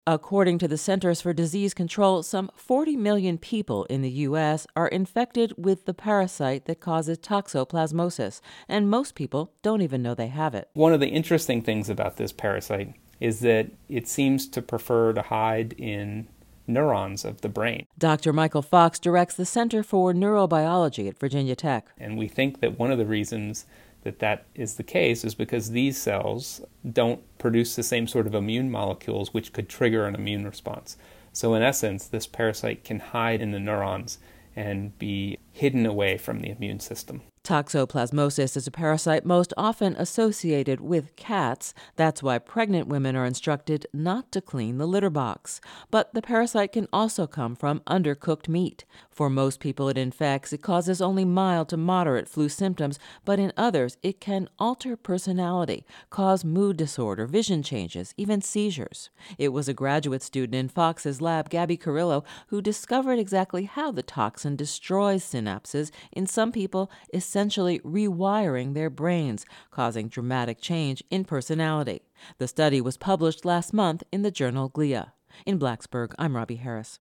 According to the Centers for Disease Control, some 40 million people in the U.S. are infected with the parasite that causes toxoplasmosis, and most people don't even know they have it. One of the interesting things about this parasite is that it seems to prefer to hide in neurons of the brain. Dr. Michael Fox directs the Center for Neurobiology at Virginia Tech. And we think that one of the reasons that is the case is because these cells don't produce the same sort of immune molecules which could trigger an immune response. So in essence, this parasite can hide in the neurons and be hidden away from the immune system. Toxoplasmosis is a parasite most often associated with cats. That's why pregnant women are instructed not to clean the litter box. But the parasite can also come from undercooked meat. For most people it infects, it causes only mild to moderate flu symptoms, but in others it can alter personality, cause mood disorder, vision changes, even seizures. It was a graduate student in Fox's lab, Gabby Carrillo, who discovered exactly how the toxin destroys synapses in some people, essentially rewiring their brains, causing dramatic change in personality. The study was published last month in the journal Glia. In Blacksburg, I'm Robbie Harris.